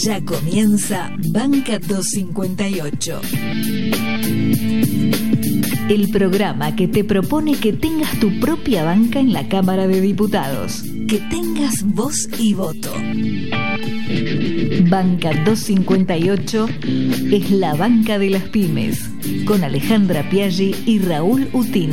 Ya comienza Banca 258. El programa que te propone que tengas tu propia banca en la Cámara de Diputados. Que tengas voz y voto. Banca 258 es la banca de las pymes. Con Alejandra Piaggi y Raúl Utín.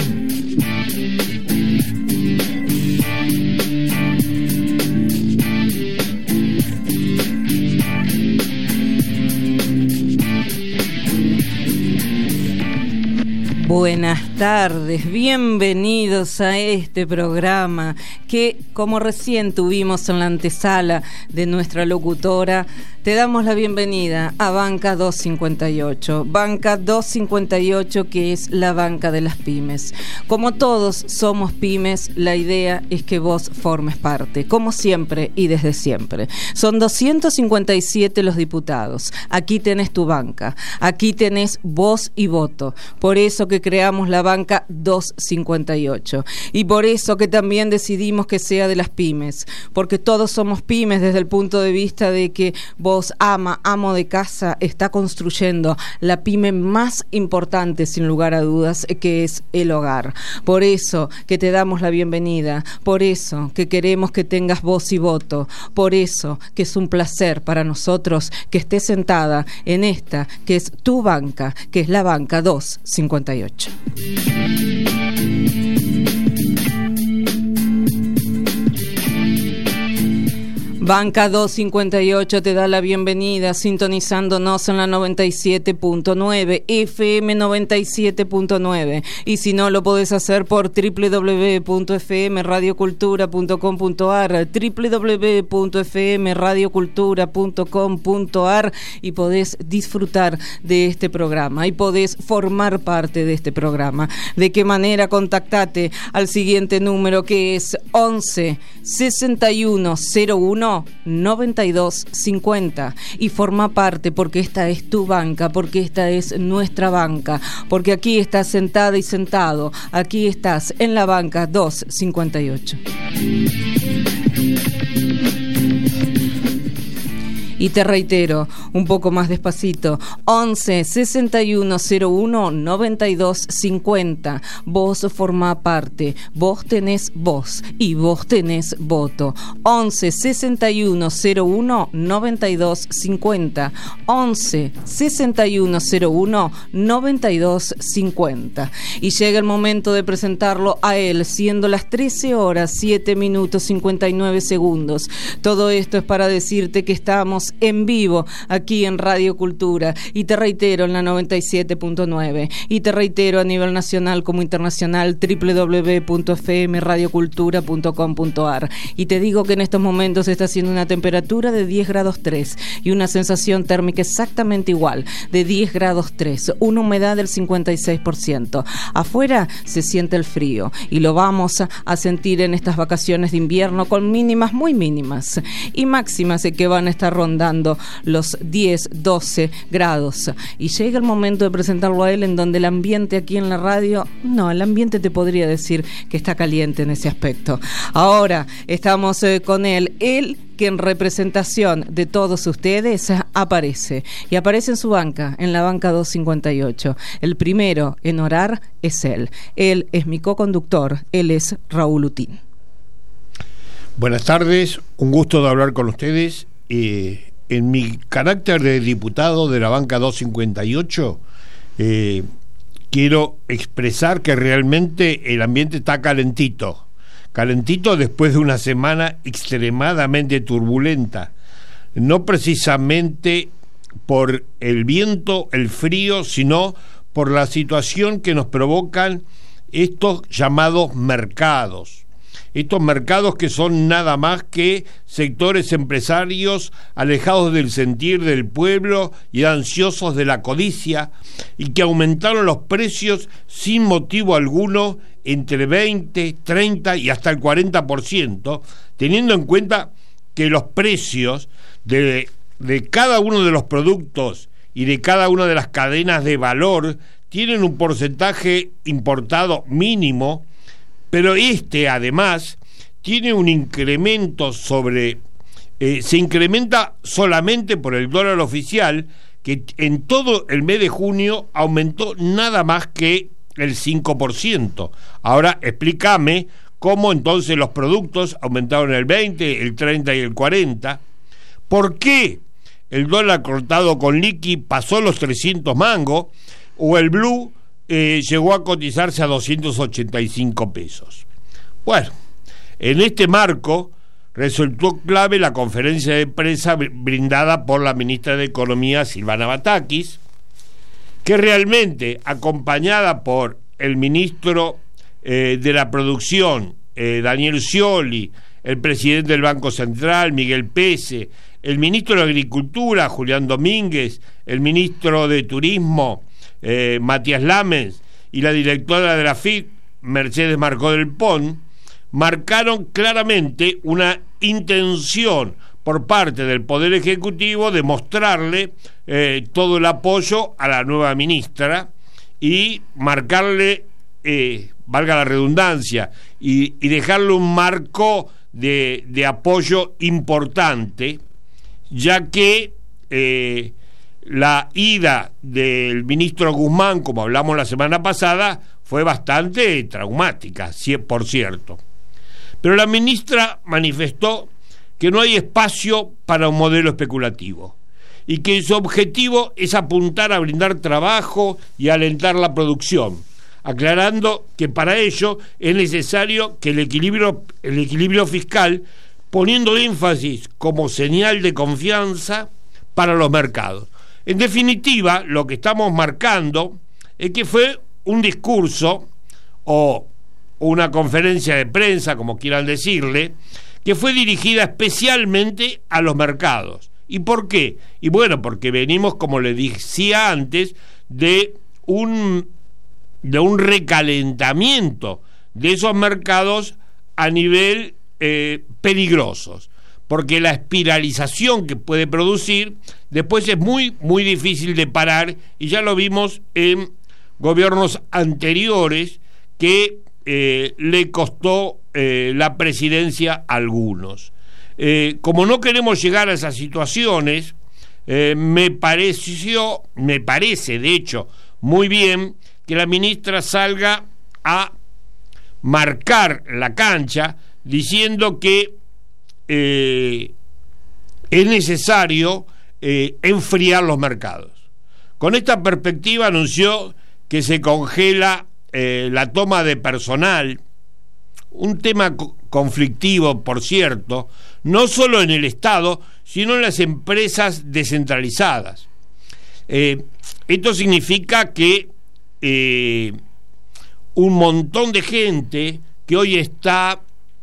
Buenas tardes, bienvenidos a este programa que, como recién tuvimos en la antesala de nuestra locutora, te damos la bienvenida a Banca 258. Banca 258, que es la banca de las pymes. Como todos somos pymes, la idea es que vos formes parte, como siempre y desde siempre. Son 257 los diputados. Aquí tenés tu banca, aquí tenés voz y voto. Por eso que creamos la banca 258 y por eso que también decidimos que sea de las pymes, porque todos somos pymes desde el punto de vista de que vos, amo de casa, está construyendo la pyme más importante, sin lugar a dudas, que es el hogar. Por eso que te damos la bienvenida, por eso que queremos que tengas voz y voto, por eso que es un placer para nosotros que estés sentada en esta que es tu banca, que es la banca 258. Banca 258 te da la bienvenida sintonizándonos en la 97.9, FM 97.9, y si no lo podés hacer por www.fmradiocultura.com.ar, www.fmradiocultura.com.ar, y podés disfrutar de este programa y podés formar parte de este programa. ¿De qué manera? Contactate al siguiente número, que es 11 6101 9250, y forma parte, porque esta es tu banca, porque esta es nuestra banca, porque aquí estás sentada y sentado, aquí estás en la banca 258. Y te reitero, un poco más despacito, 11 6101 9250. Vos formá parte, vos tenés voz y vos tenés voto. 11 6101 9250. 11 6101 9250. Y llega el momento de presentarlo a él, siendo las 13 horas 7 minutos 59 segundos. Todo esto es para decirte que estamos en vivo aquí en Radio Cultura, y te reitero, en la 97.9, y te reitero a nivel nacional como internacional, www.fmradiocultura.com.ar, y te digo que en estos momentos está haciendo una temperatura de 10 grados 3 y una sensación térmica exactamente igual, de 10 grados 3, una humedad del 56%. Afuera se siente el frío y lo vamos a sentir en estas vacaciones de invierno, con mínimas muy mínimas y máximas que van a estar rondando los 10, 12 grados. Y llega el momento de presentarlo a él, en donde el ambiente aquí en la radio, no, el ambiente te podría decir que está caliente en ese aspecto. Ahora estamos con él que en representación de todos ustedes aparece, y aparece en su banca, en la banca 258. El primero en orar es él es mi coconductor, él es Raúl Utín. Buenas tardes, un gusto de hablar con ustedes. En mi carácter de diputado de la banca 258, quiero expresar que realmente el ambiente está calentito después de una semana extremadamente turbulenta, no precisamente por el viento, el frío, sino por la situación que nos provocan estos llamados mercados. Estos mercados que son nada más que sectores empresarios alejados del sentir del pueblo y ansiosos de la codicia, y que aumentaron los precios sin motivo alguno entre 20, 30 y hasta el 40%, teniendo en cuenta que los precios de cada uno de los productos y de cada una de las cadenas de valor tienen un porcentaje importado mínimo, pero además tiene un incremento sobre se incrementa solamente por el dólar oficial, que en todo el mes de junio aumentó nada más que el 5%. Ahora explícame cómo entonces los productos aumentaron el 20, el 30 y el 40%. ¿Por qué el dólar cortado con liqui pasó los 300 mangos o el blue llegó a cotizarse a 285 pesos? Bueno, en este marco resultó clave la conferencia de prensa brindada por la ministra de Economía, Silvana Batakis, que realmente, acompañada por el ministro de la Producción, Daniel Scioli, el presidente del Banco Central, Miguel Pese, el ministro de Agricultura, Julián Domínguez, el ministro de Turismo, Matías Lamens, y la directora de la FIT, Mercedes Marcó del Pont, marcaron claramente una intención por parte del Poder Ejecutivo de mostrarle todo el apoyo a la nueva ministra y marcarle, valga la redundancia, y dejarle un marco de apoyo importante, ya que la ida del ministro Guzmán, como hablamos la semana pasada, fue bastante traumática, por cierto. Pero la ministra manifestó que no hay espacio para un modelo especulativo y que su objetivo es apuntar a brindar trabajo y alentar la producción, aclarando que para ello es necesario que el equilibrio fiscal, poniendo énfasis como señal de confianza para los mercados. En definitiva, lo que estamos marcando es que fue un discurso o una conferencia de prensa, como quieran decirle, que fue dirigida especialmente a los mercados. ¿Y por qué? Y bueno, porque venimos, como les decía antes, de un recalentamiento de esos mercados a nivel peligrosos, porque la espiralización que puede producir después es muy, muy difícil de parar, y ya lo vimos en gobiernos anteriores que le costó la presidencia a algunos. Como no queremos llegar a esas situaciones, me parece de hecho muy bien que la ministra salga a marcar la cancha diciendo que es necesario enfriar los mercados. Con esta perspectiva anunció que se congela la toma de personal, un tema conflictivo, por cierto, no solo en el Estado, sino en las empresas descentralizadas. Esto significa que un montón de gente que hoy está,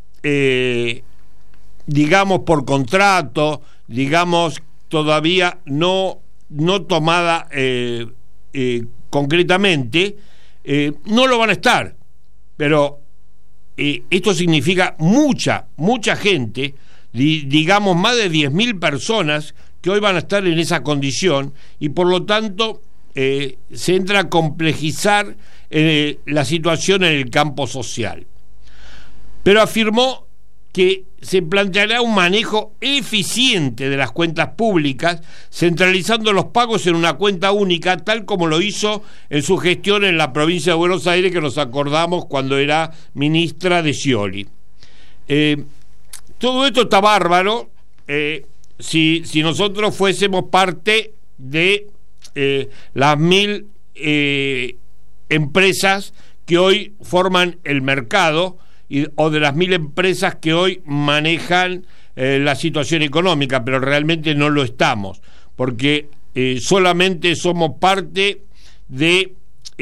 digamos, por contrato, digamos, todavía no tomada concretamente, no lo van a estar, pero esto significa mucha gente, digamos más de 10.000 personas que hoy van a estar en esa condición, y por lo tanto se entra a complejizar la situación en el campo social. Pero afirmó que se planteará un manejo eficiente de las cuentas públicas, centralizando los pagos en una cuenta única, tal como lo hizo en su gestión en la provincia de Buenos Aires, que nos acordamos cuando era ministra de Scioli. Todo esto está bárbaro si nosotros fuésemos parte de las 1.000 empresas que hoy forman el mercado, o de las 1.000 empresas que hoy manejan la situación económica, pero realmente no lo estamos, porque solamente somos parte de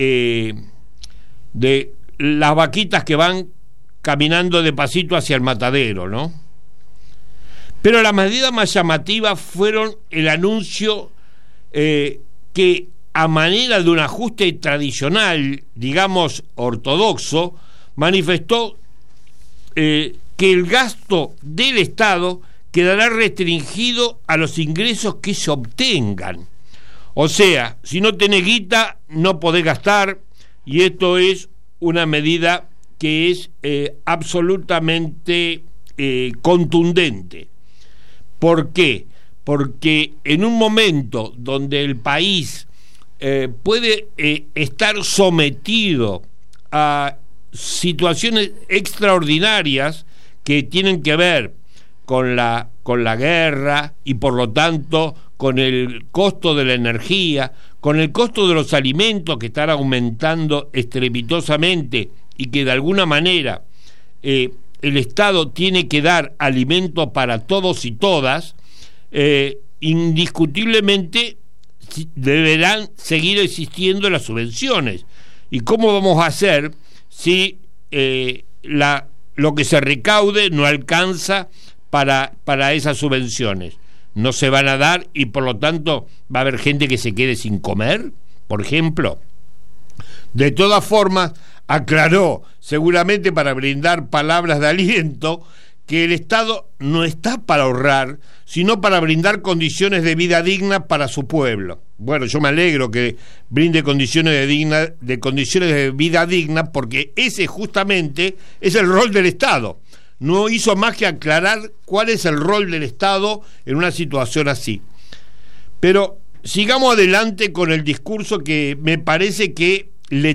las vaquitas que van caminando de pasito hacia el matadero, ¿no? Pero la medida más llamativa fueron el anuncio que, a manera de un ajuste tradicional, digamos ortodoxo, manifestó que el gasto del Estado quedará restringido a los ingresos que se obtengan. O sea, si no tenés guita, no podés gastar, y esto es una medida que es absolutamente contundente. ¿Por qué? Porque en un momento donde el país puede estar sometido a situaciones extraordinarias que tienen que ver con la guerra y por lo tanto con el costo de la energía, con el costo de los alimentos que están aumentando estrepitosamente y que de alguna manera el Estado tiene que dar alimento para todos y todas, indiscutiblemente deberán seguir existiendo las subvenciones. ¿Y cómo vamos a hacer si lo que se recaude no alcanza para esas subvenciones? No se van a dar y por lo tanto va a haber gente que se quede sin comer, por ejemplo. De todas formas, aclaró, seguramente para brindar palabras de aliento, que el Estado no está para ahorrar, sino para brindar condiciones de vida digna para su pueblo. Bueno, yo me alegro que brinde condiciones de vida digna, porque ese justamente es el rol del Estado. No hizo más que aclarar cuál es el rol del Estado en una situación así. Pero sigamos adelante con el discurso, que me parece que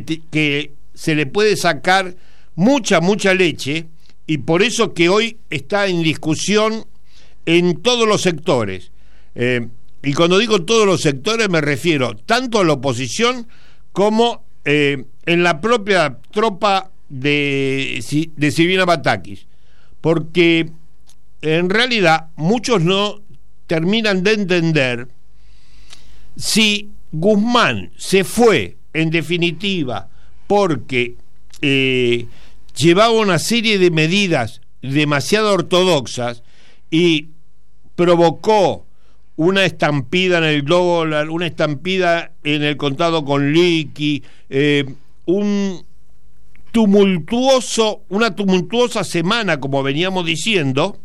se le puede sacar mucha leche, y por eso que hoy está en discusión en todos los sectores. Y cuando digo todos los sectores me refiero tanto a la oposición como en la propia tropa de Silvina Batakis, porque en realidad muchos no terminan de entender si Guzmán se fue en definitiva porque llevaba una serie de medidas demasiado ortodoxas y provocó una estampida en el dólar, una estampida en el contado con liqui, una tumultuosa semana, como veníamos diciendo.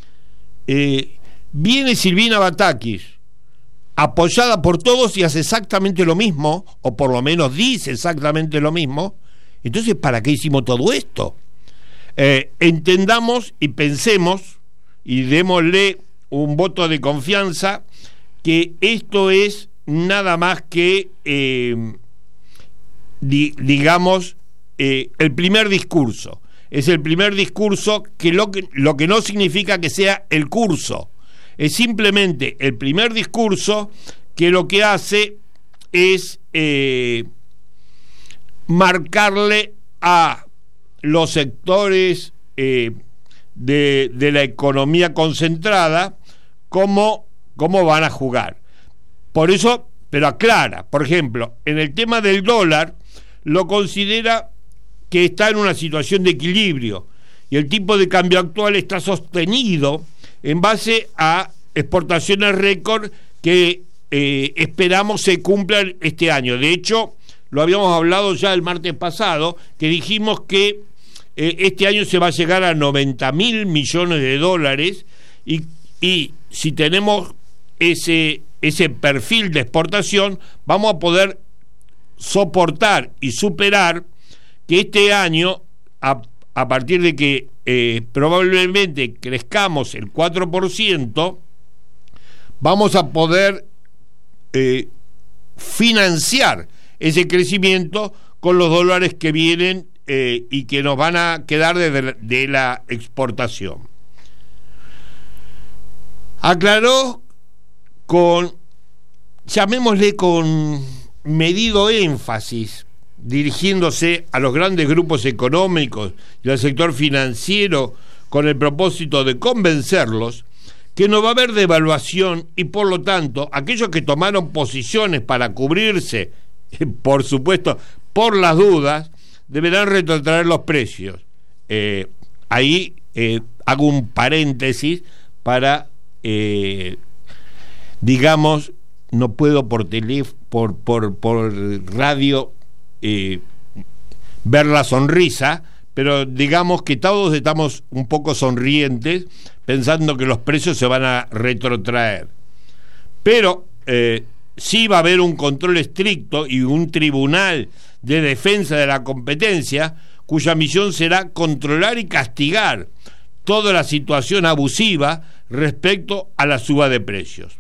Viene Silvina Batakis, apoyada por todos, y hace exactamente lo mismo, o por lo menos dice exactamente lo mismo. Entonces, ¿para qué hicimos todo esto? Entendamos y pensemos y démosle un voto de confianza, que esto es nada más que digamos el primer discurso. Es el primer discurso, que lo que no significa que sea el curso. Es simplemente el primer discurso, que lo que hace es marcarle a los sectores de la economía concentrada cómo van a jugar. Por eso, pero aclara, por ejemplo, en el tema del dólar, lo considera que está en una situación de equilibrio y el tipo de cambio actual está sostenido en base a exportaciones récord que esperamos se cumplan este año. De hecho, lo habíamos hablado ya el martes pasado, que dijimos que este año se va a llegar a 90.000 millones de dólares, y si tenemos ese perfil de exportación, vamos a poder soportar y superar que este año, a partir de que probablemente crezcamos el 4%, vamos a poder financiar ese crecimiento con los dólares que vienen y que nos van a quedar de la exportación. Aclaró llamémosle con medido énfasis, dirigiéndose a los grandes grupos económicos y al sector financiero, con el propósito de convencerlos que no va a haber devaluación, y por lo tanto aquellos que tomaron posiciones para cubrirse, por supuesto, por las dudas, deberán retrotraer los precios. Ahí hago un paréntesis para, digamos, no puedo por radio ver la sonrisa, pero digamos que todos estamos un poco sonrientes pensando que los precios se van a retrotraer. Pero sí va a haber un control estricto y un tribunal de defensa de la competencia cuya misión será controlar y castigar toda la situación abusiva respecto a la suba de precios.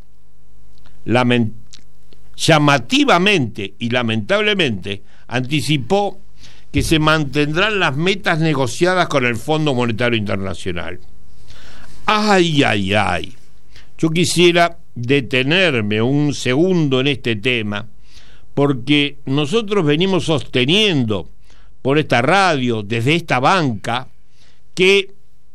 Llamativamente y lamentablemente anticipó que se mantendrán las metas negociadas con el Fondo Monetario Internacional. ¡Ay, ay, ay! Yo quisiera detenerme un segundo en este tema, porque nosotros venimos sosteniendo por esta radio, desde esta banca, que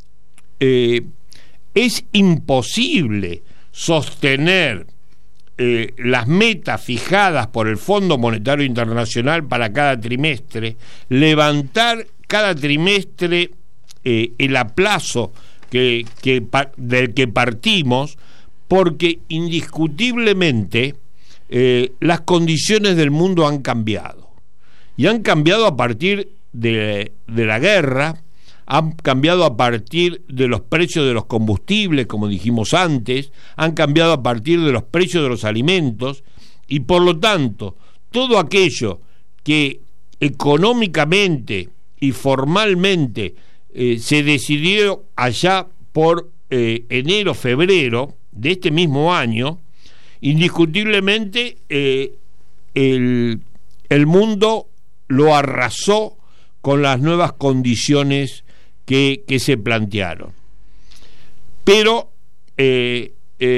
es imposible sostener las metas fijadas por el Fondo Monetario Internacional para cada trimestre, levantar cada trimestre el aplazo del que partimos, porque indiscutiblemente las condiciones del mundo han cambiado, y han cambiado a partir de la guerra, han cambiado a partir de los precios de los combustibles, como dijimos antes, han cambiado a partir de los precios de los alimentos, y por lo tanto, todo aquello que económicamente y formalmente se decidió allá por enero, febrero de este mismo año, indiscutiblemente el mundo lo arrasó con las nuevas condiciones que se plantearon. Pero se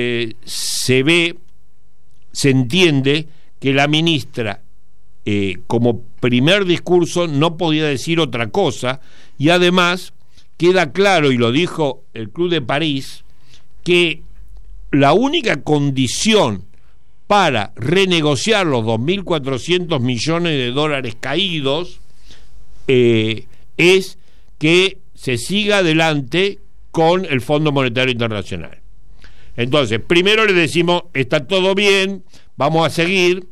entiende que la ministra, como primer discurso, no podía decir otra cosa, y además queda claro, y lo dijo el Club de París, que la única condición para renegociar los 2.400 millones de dólares caídos es que se siga adelante con el Fondo Monetario Internacional. Entonces, primero le decimos, está todo bien, vamos a seguir.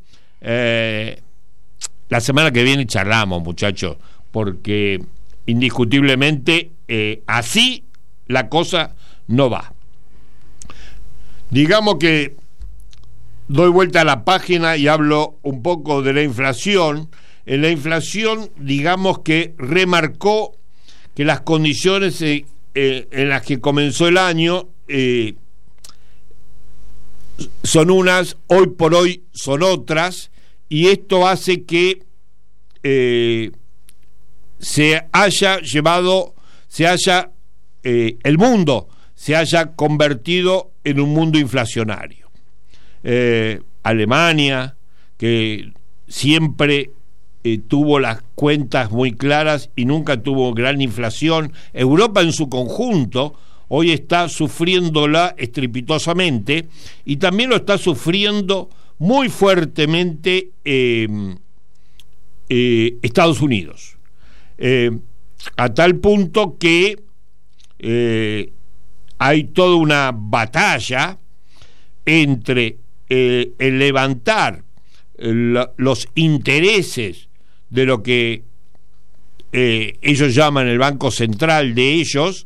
La semana que viene charlamos, muchachos, porque indiscutiblemente así la cosa no va. Digamos que doy vuelta a la página y hablo un poco de la inflación. En la inflación, digamos que remarcó que las condiciones en las que comenzó el año son unas, hoy por hoy son otras, y esto hace que el mundo se haya convertido en un mundo inflacionario. Alemania, que siempre tuvo las cuentas muy claras y nunca tuvo gran inflación, Europa en su conjunto hoy está sufriéndola estrepitosamente, y también lo está sufriendo muy fuertemente Estados Unidos, a tal punto que hay toda una batalla entre el levantar los intereses de lo que ellos llaman el Banco Central de ellos,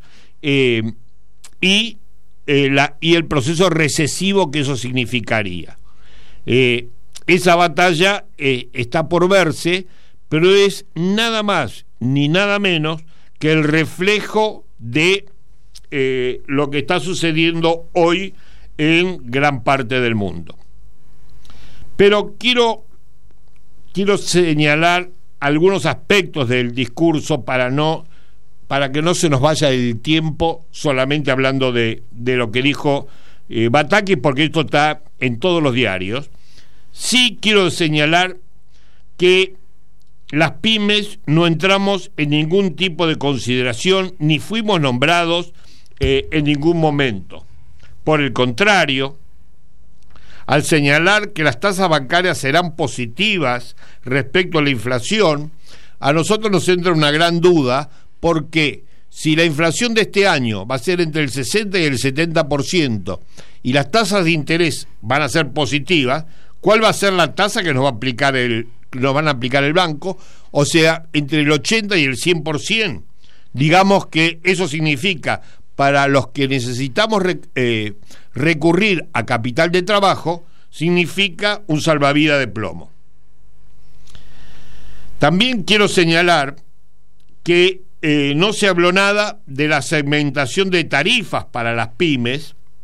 y el proceso recesivo que eso significaría. Esa batalla está por verse, pero es nada más ni nada menos que el reflejo de lo que está sucediendo hoy en gran parte del mundo. Pero quiero señalar algunos aspectos del discurso para que no se nos vaya el tiempo solamente hablando de lo que dijo Bataki, porque esto está en todos los diarios. Sí quiero señalar que las pymes no entramos en ningún tipo de consideración, ni fuimos nombrados en ningún momento. Por el contrario, al señalar que las tasas bancarias serán positivas respecto a la inflación, a nosotros nos entra una gran duda, porque si la inflación de este año va a ser entre el 60 y el 70% y las tasas de interés van a ser positivas, ¿cuál va a ser la tasa que nos van a aplicar el banco? O sea, entre el 80 y el 100%. Digamos que eso significa, para los que necesitamos recurrir a capital de trabajo, significa un salvavidas de plomo. También quiero señalar que no se habló nada de la segmentación de tarifas para las pymes,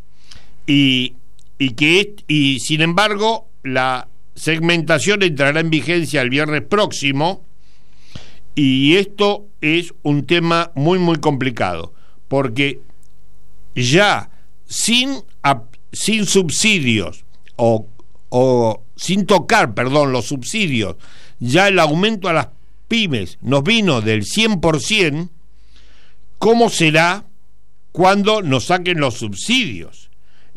y sin embargo la segmentación entrará en vigencia el viernes próximo, y esto es un tema muy muy complicado, porque ya sin subsidios o sin tocar, los subsidios, ya el aumento a las pymes nos vino del 100%. ¿Cómo será cuando nos saquen los subsidios?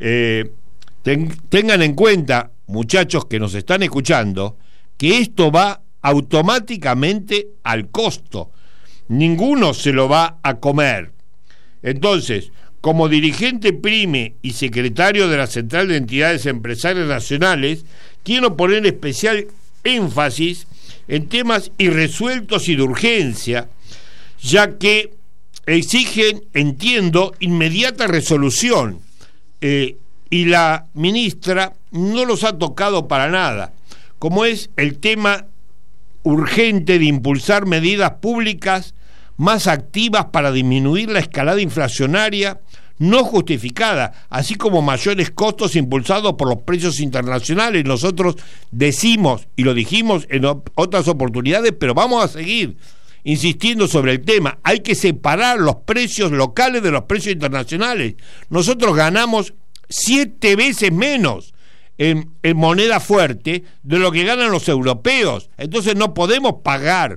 Tengan en cuenta, muchachos que nos están escuchando, que esto va automáticamente al costo. Ninguno se lo va a comer. Entonces, como dirigente PRIME y secretario de la Central de Entidades Empresarias Nacionales, quiero poner especial énfasis en temas irresueltos y de urgencia, ya que exigen, entiendo, inmediata resolución, y la ministra no los ha tocado para nada, como es el tema urgente de impulsar medidas públicas más activas para disminuir la escalada inflacionaria no justificada, así como mayores costos impulsados por los precios internacionales. Nosotros decimos, y lo dijimos en otras oportunidades, pero vamos a seguir insistiendo sobre el tema, hay que separar los precios locales de los precios internacionales. Nosotros ganamos 7 veces menos en moneda fuerte de lo que ganan los europeos. Entonces no podemos pagar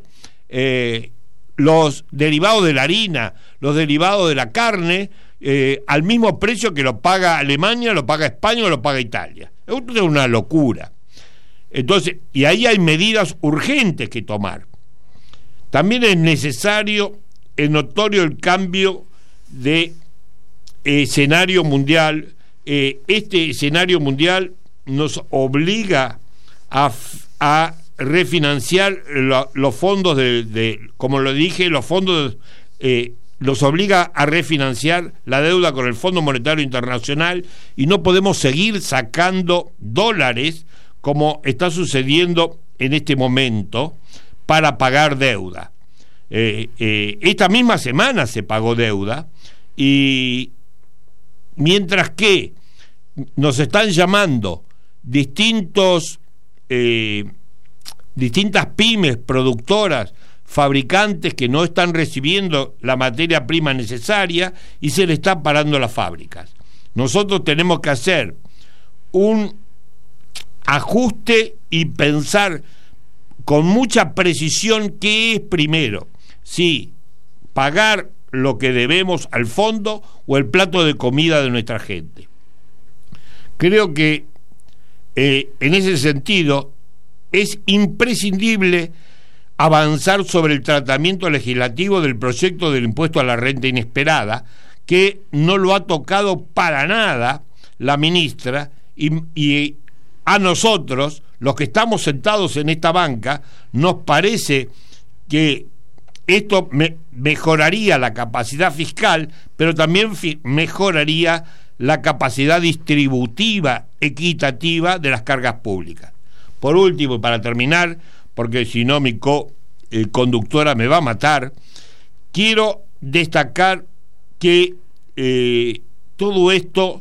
los derivados de la harina, los derivados de la carne, al mismo precio que lo paga Alemania, lo paga España o lo paga Italia. Esto es una locura. Entonces, y ahí hay medidas urgentes que tomar. También es necesario, es notorio el cambio de escenario mundial. Este escenario mundial nos obliga a refinanciar los fondos como lo dije, los fondos los obliga a refinanciar la deuda con el Fondo Monetario Internacional, y no podemos seguir sacando dólares como está sucediendo en este momento para pagar deuda. Esta misma semana se pagó deuda, y mientras que nos están llamando distintas pymes productoras, fabricantes que no están recibiendo la materia prima necesaria y se le están parando las fábricas. Nosotros tenemos que hacer un ajuste y pensar con mucha precisión qué es primero, si pagar lo que debemos al fondo o el plato de comida de nuestra gente. Creo que en ese sentido es imprescindible avanzar sobre el tratamiento legislativo del proyecto del impuesto a la renta inesperada, que no lo ha tocado para nada la ministra, y a nosotros, los que estamos sentados en esta banca, nos parece que esto mejoraría la capacidad fiscal, pero también mejoraría la capacidad distributiva equitativa de las cargas públicas. Por último, para terminar, porque si no mi conductora me va a matar, quiero destacar que todo esto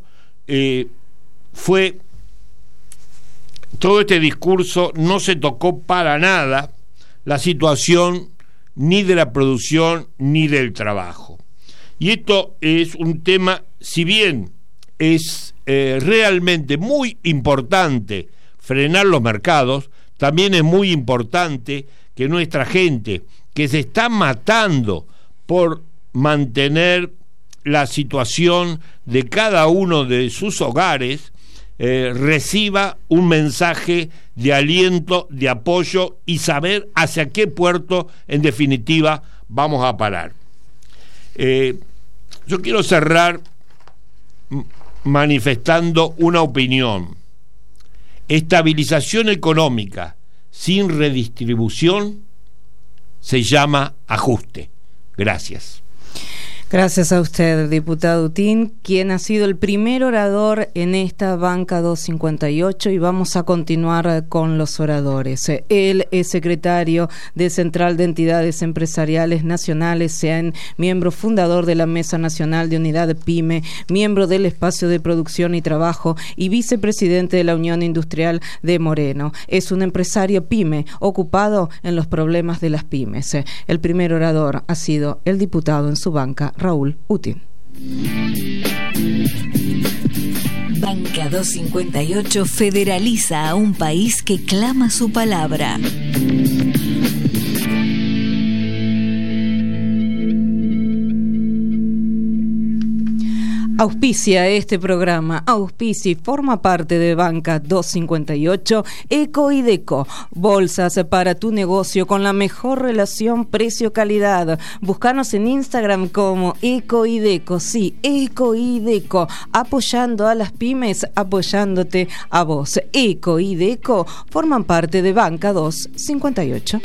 todo este discurso no se tocó para nada la situación ni de la producción ni del trabajo. Y esto es un tema, si bien es realmente muy importante frenar los mercados, también es muy importante que nuestra gente, que se está matando por mantener la situación de cada uno de sus hogares, reciba un mensaje de aliento, de apoyo, y saber hacia qué puerto en definitiva vamos a parar. Yo quiero cerrar manifestando una opinión. Estabilización económica sin redistribución se llama ajuste. Gracias. Gracias a usted, diputado Utín, quien ha sido el primer orador en esta banca 258, y vamos a continuar con los oradores. Él es secretario de Central de Entidades Empresariales Nacionales, miembro fundador de la Mesa Nacional de Unidad PYME, miembro del Espacio de Producción y Trabajo y vicepresidente de la Unión Industrial de Moreno. Es un empresario PYME ocupado en los problemas de las pymes. El primer orador ha sido el diputado en su banca, Raúl Utín. Banca 258 federaliza a un país que clama su palabra. Auspicia este programa, auspicia y forma parte de Banca 258 Eco y Deco, bolsas para tu negocio con la mejor relación precio-calidad. Búscanos en Instagram como Eco y Deco, sí, Eco y Deco, apoyando a las pymes, apoyándote a vos. Eco y Deco forman parte de Banca 258.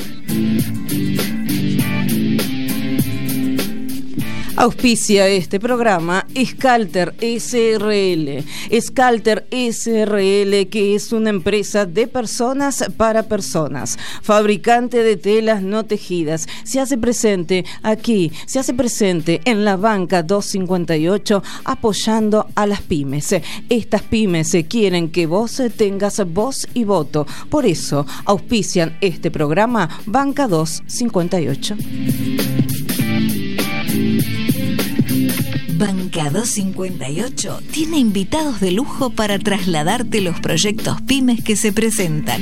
Auspicia este programa Scalter SRL. Scalter SRL, que es una empresa de personas para personas, fabricante de telas no tejidas. Se hace presente aquí, se hace presente en la banca 258, apoyando a las pymes. Estas pymes quieren que vos tengas voz y voto. Por eso auspician este programa Banca 258. Banca 258 tiene invitados de lujo para trasladarte los proyectos pymes que se presentan.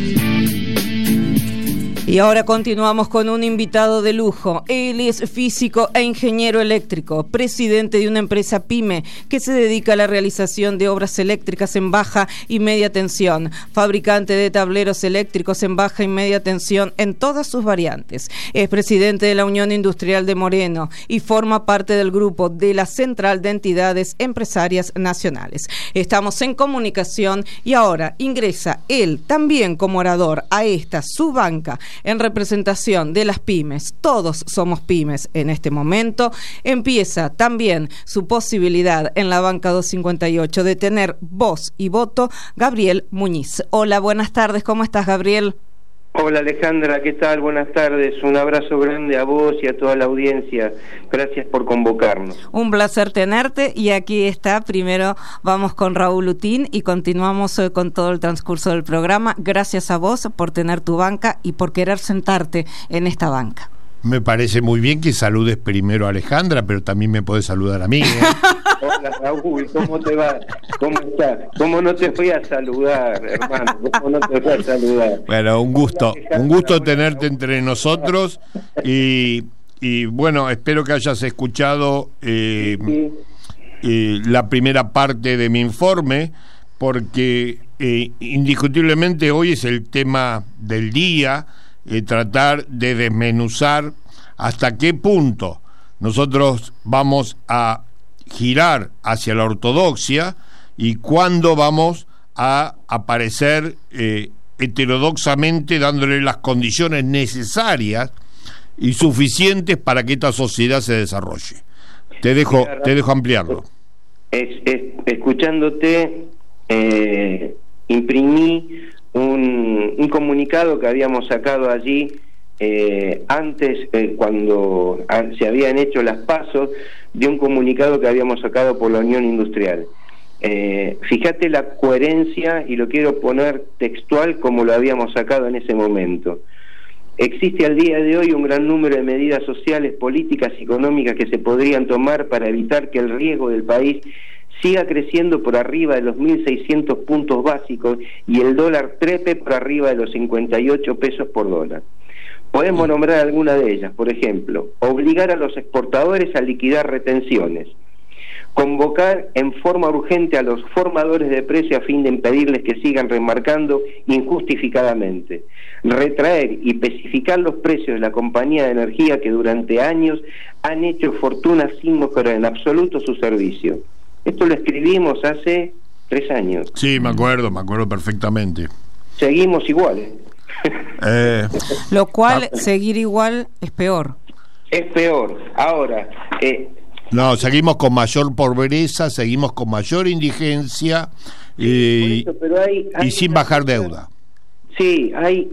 Y ahora continuamos con un invitado de lujo. Él es físico e ingeniero eléctrico, presidente de una empresa PYME que se dedica a la realización de obras eléctricas en baja y media tensión, fabricante de tableros eléctricos en baja y media tensión en todas sus variantes. Es presidente de la Unión Industrial de Moreno y forma parte del grupo de la Central de Entidades Empresarias Nacionales. Estamos en comunicación y ahora ingresa él también como orador a esta su banca en representación de las pymes. Todos somos pymes en este momento. Empieza también su posibilidad en la banca 258 de tener voz y voto, Gabriel Muñiz. Hola, buenas tardes, ¿cómo estás, Gabriel? Hola Alejandra, ¿qué tal? Buenas tardes, un abrazo grande a vos y a toda la audiencia, gracias por convocarnos. Un placer tenerte, y aquí está, primero vamos con Raúl Utín y continuamos con todo el transcurso del programa. Gracias a vos por tener tu banca y por querer sentarte en esta banca. Me parece muy bien que saludes primero a Alejandra, pero también me podés saludar a mí, ¿eh? Hola Raúl, ¿cómo te va? ¿Cómo estás? ¿Cómo no te voy a saludar, hermano? ¿Cómo no te voy a saludar? Bueno, un gusto tenerte entre nosotros y bueno, espero que hayas escuchado la primera parte de mi informe, porque indiscutiblemente hoy es el tema del día, tratar de desmenuzar hasta qué punto nosotros vamos a girar hacia la ortodoxia y cuándo vamos a aparecer heterodoxamente, dándole las condiciones necesarias y suficientes para que esta sociedad se desarrolle. Te dejo ampliarlo. Escuchándote, imprimí un comunicado que habíamos sacado allí antes, cuando se habían hecho las pasos, de un comunicado que habíamos sacado por la Unión Industrial. Fíjate la coherencia, y lo quiero poner textual como lo habíamos sacado en ese momento. Existe al día de hoy un gran número de medidas sociales, políticas y económicas que se podrían tomar para evitar que el riesgo del país siga creciendo por arriba de los 1.600 puntos básicos y el dólar trepe por arriba de los 58 pesos por dólar. Podemos nombrar alguna de ellas, por ejemplo, obligar a los exportadores a liquidar retenciones, convocar en forma urgente a los formadores de precio a fin de impedirles que sigan remarcando injustificadamente, retraer y especificar los precios de la compañía de energía que durante años han hecho fortunas sin mejorar en absoluto su servicio. Esto lo escribimos hace 3 años. Sí, me acuerdo perfectamente. Seguimos iguales. Lo cual, seguir igual es peor. Es peor. Ahora, No, seguimos con mayor pobreza, seguimos con mayor indigencia y sin bajar deuda. Sí,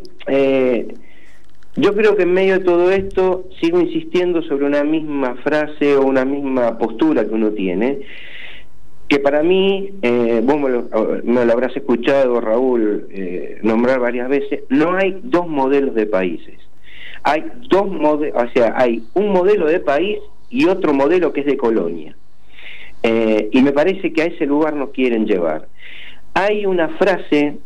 yo creo que en medio de todo esto sigo insistiendo sobre una misma frase o una misma postura que uno tiene, que para mí, vos me lo habrás escuchado, Raúl, nombrar varias veces. No hay dos modelos de países, hay dos modelos, o sea, hay un modelo de país y otro modelo que es de colonia, y me parece que a ese lugar nos quieren llevar. Hay una frase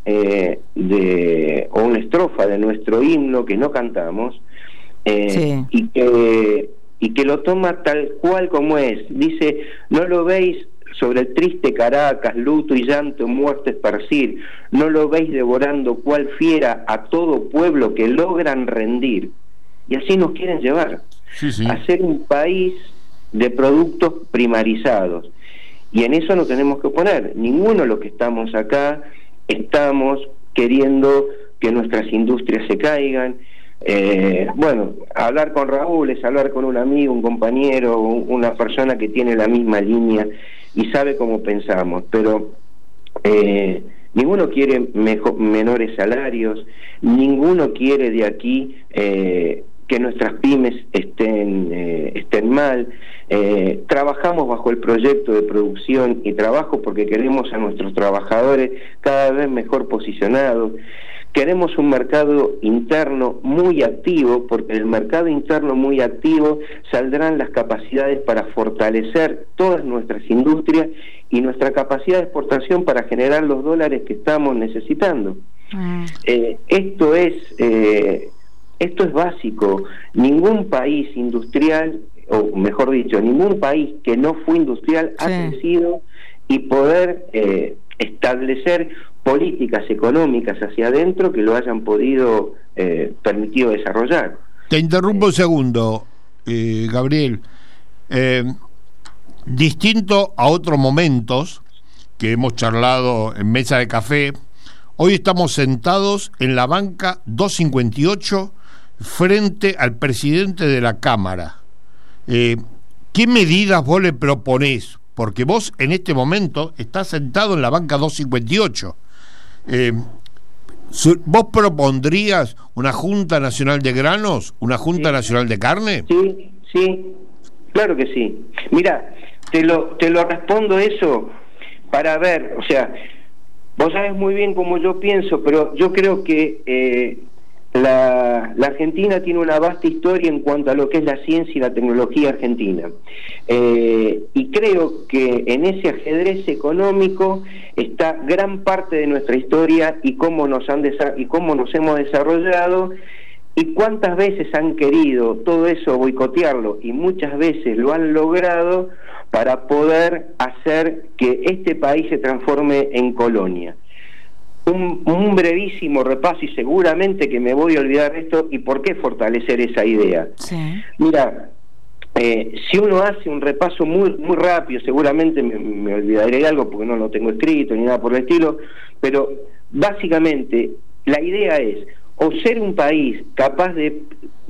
o una estrofa de nuestro himno que no cantamos, sí, y que lo toma tal cual como es. Dice: no lo veis sobre el triste Caracas, luto y llanto, muerte esparcir, no lo veis devorando cual fiera a todo pueblo que logran rendir. Y así nos quieren llevar, sí, sí, a ser un país de productos primarizados. Y en eso no tenemos que oponer. Ninguno de los que estamos acá estamos queriendo que nuestras industrias se caigan. Bueno, hablar con Raúl es hablar con un amigo, un compañero, una persona que tiene la misma línea y sabe cómo pensamos, pero ninguno quiere menores salarios, ninguno quiere de aquí que nuestras pymes estén mal. Trabajamos bajo el proyecto de producción y trabajo porque queremos a nuestros trabajadores cada vez mejor posicionados. Queremos un mercado interno muy activo, porque del mercado interno muy activo saldrán las capacidades para fortalecer todas nuestras industrias y nuestra capacidad de exportación para generar los dólares que estamos necesitando. Esto es básico. Ningún país industrial, o mejor dicho, ningún país que no fue industrial ha crecido y poder establecer políticas económicas hacia adentro que lo hayan podido permitido desarrollar. Te interrumpo un segundo, Gabriel. Distinto a otros momentos que hemos charlado en mesa de café, hoy estamos sentados en la banca 258 frente al presidente de la Cámara. ¿Qué medidas vos le proponés? Porque vos en este momento estás sentado en la banca 258. ¿Vos propondrías una Junta Nacional de Granos? ¿Una Junta Nacional de Carne? Sí, claro que sí. Mira, te lo respondo eso para ver, o sea, vos sabés muy bien cómo yo pienso, pero yo creo que la Argentina tiene una vasta historia en cuanto a lo que es la ciencia y la tecnología argentina, y creo que en ese ajedrez económico está gran parte de nuestra historia y cómo nos hemos desarrollado y cuántas veces han querido todo eso boicotearlo, y muchas veces lo han logrado para poder hacer que este país se transforme en colonia. Un brevísimo repaso, y seguramente que me voy a olvidar de esto, y por qué fortalecer esa idea. Sí. Mira, si uno hace un repaso muy rápido, seguramente me olvidaré de algo porque no lo tengo escrito ni nada por el estilo, pero básicamente la idea es o ser un país capaz de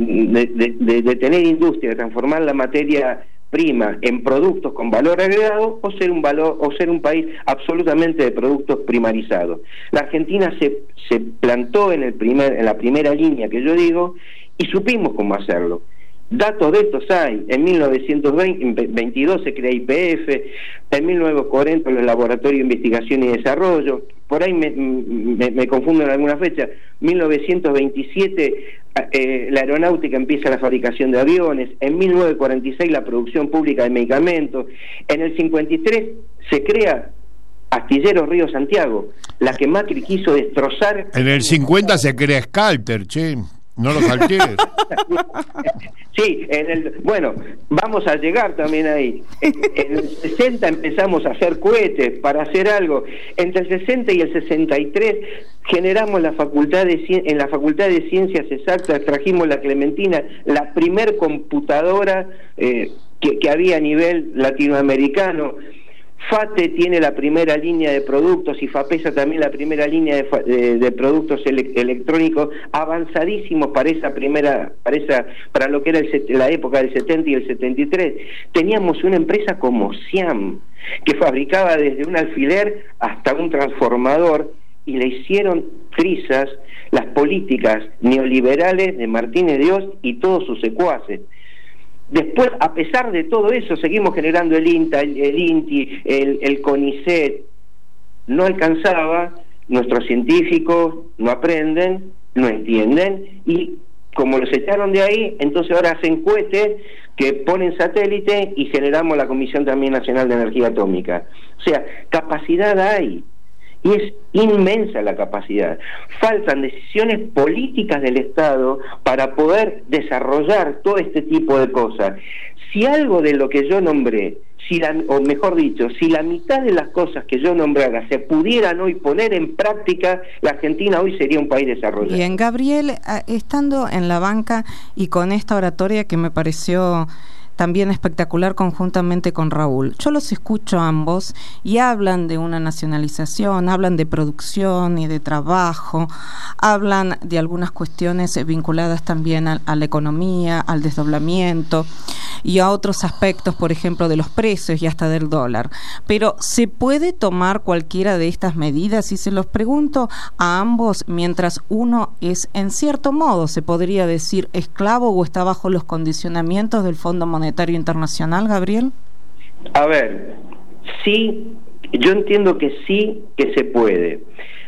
tener industria, de transformar la materia prima en productos con valor agregado, o ser un país absolutamente de productos primarizados. La Argentina se plantó en la primera línea que yo digo, y supimos cómo hacerlo. Datos de estos hay. En 1922 se crea YPF, en 1940 los laboratorios de investigación y desarrollo, por ahí me confundo en alguna fecha, 1927 la aeronáutica empieza la fabricación de aviones, en 1946 la producción pública de medicamentos, en el 53 se crea Astilleros Río Santiago, la que Macri quiso destrozar. En el 50 se crea Scalter, che. No lo saltees. Sí, bueno, vamos a llegar también ahí. En el 60 empezamos a hacer cohetes para hacer algo. Entre el 60 y el 63 generamos en la Facultad de Ciencias Exactas, trajimos la Clementina, la primer computadora que había a nivel latinoamericano. FATE tiene la primera línea de productos y FAPESA también la primera línea de productos electrónicos avanzadísimos para lo que era la época del 70 y el 73. Teníamos una empresa como Siam, que fabricaba desde un alfiler hasta un transformador, y le hicieron trizas las políticas neoliberales de Martínez Dios y todos sus secuaces. Después, a pesar de todo eso, seguimos generando el INTA, el INTI, el CONICET. No alcanzaba, nuestros científicos no aprenden, no entienden, y como los echaron de ahí, entonces ahora hacen cohetes que ponen satélite y generamos la Comisión también Nacional de Energía Atómica. O sea, capacidad hay. Y es inmensa la capacidad. Faltan decisiones políticas del Estado para poder desarrollar todo este tipo de cosas. Si algo de lo que yo nombré, o mejor dicho, si la mitad de las cosas que yo nombrara se pudieran hoy poner en práctica, la Argentina hoy sería un país desarrollado. Bien, Gabriel, estando en la banca y con esta oratoria que me pareció también espectacular conjuntamente con Raúl, yo los escucho a ambos y hablan de una nacionalización, hablan de producción y de trabajo, hablan de algunas cuestiones vinculadas también a la economía, al desdoblamiento y a otros aspectos, por ejemplo, de los precios y hasta del dólar. Pero ¿se puede tomar cualquiera de estas medidas? Y se los pregunto a ambos mientras uno es, en cierto modo, se podría decir, esclavo o está bajo los condicionamientos del Fondo Monetario Internacional, Gabriel. A ver, sí, yo entiendo que sí, que se puede.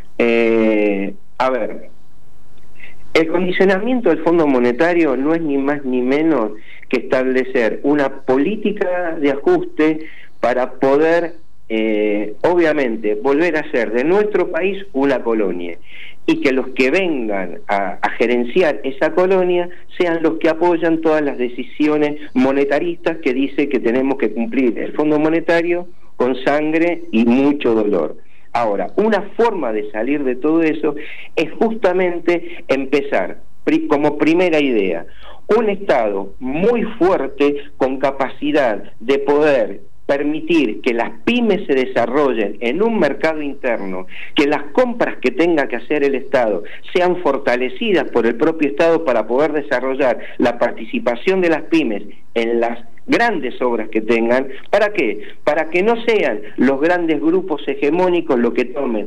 A ver, el condicionamiento del Fondo Monetario no es ni más ni menos que establecer una política de ajuste para poder, obviamente, volver a ser de nuestro país una colonia, y que los que vengan a gerenciar esa colonia sean los que apoyan todas las decisiones monetaristas que dice que tenemos que cumplir el Fondo Monetario con sangre y mucho dolor. Ahora, una forma de salir de todo eso es justamente empezar, como primera idea, un Estado muy fuerte con capacidad de poder permitir que las pymes se desarrollen en un mercado interno, que las compras que tenga que hacer el Estado sean fortalecidas por el propio Estado para poder desarrollar la participación de las pymes en las grandes obras que tengan. ¿Para qué? Para que no sean los grandes grupos hegemónicos los que tomen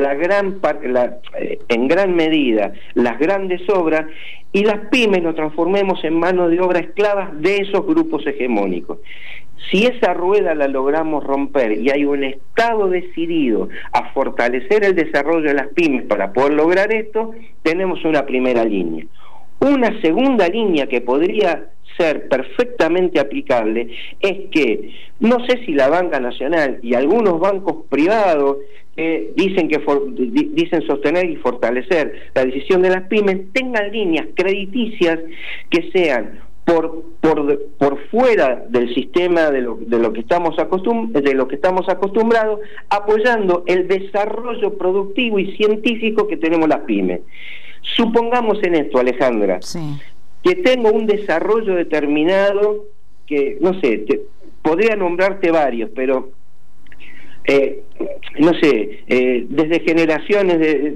en gran medida las grandes obras, y las pymes nos transformemos en mano de obra esclavas de esos grupos hegemónicos. Si esa rueda la logramos romper y hay un Estado decidido a fortalecer el desarrollo de las pymes para poder lograr esto, tenemos una primera línea. Una segunda línea que podría ser perfectamente aplicable es que, no sé si la banca nacional y algunos bancos privados dicen sostener y fortalecer la decisión de las pymes, tengan líneas crediticias que sean por fuera del sistema de lo que estamos acostumbrados, apoyando el desarrollo productivo y científico que tenemos las pymes. Supongamos en esto, Alejandra, sí, que tengo un desarrollo determinado que, no sé, podría nombrarte varios, pero no sé, desde generaciones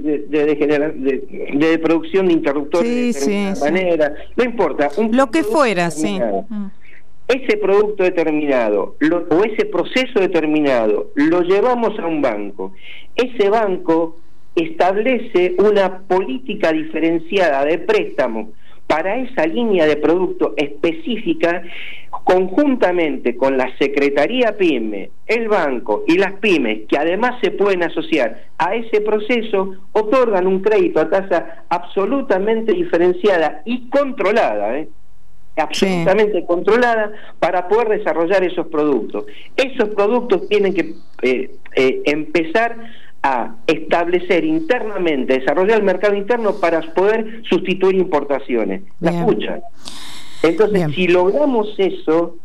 de producción de interruptores de determinada manera, no importa, lo que fuera, sí. Ese producto determinado o ese proceso determinado lo llevamos a un banco. Ese banco establece una política diferenciada de préstamo para esa línea de producto específica, conjuntamente con la Secretaría PYME, el banco y las pymes, que además se pueden asociar a ese proceso, otorgan un crédito a tasa absolutamente diferenciada y controlada, absolutamente sí, controlada, para poder desarrollar esos productos. Esos productos tienen que empezar a establecer internamente, desarrollar el mercado interno para poder sustituir importaciones. La escuchan. Entonces, bien, si logramos eso,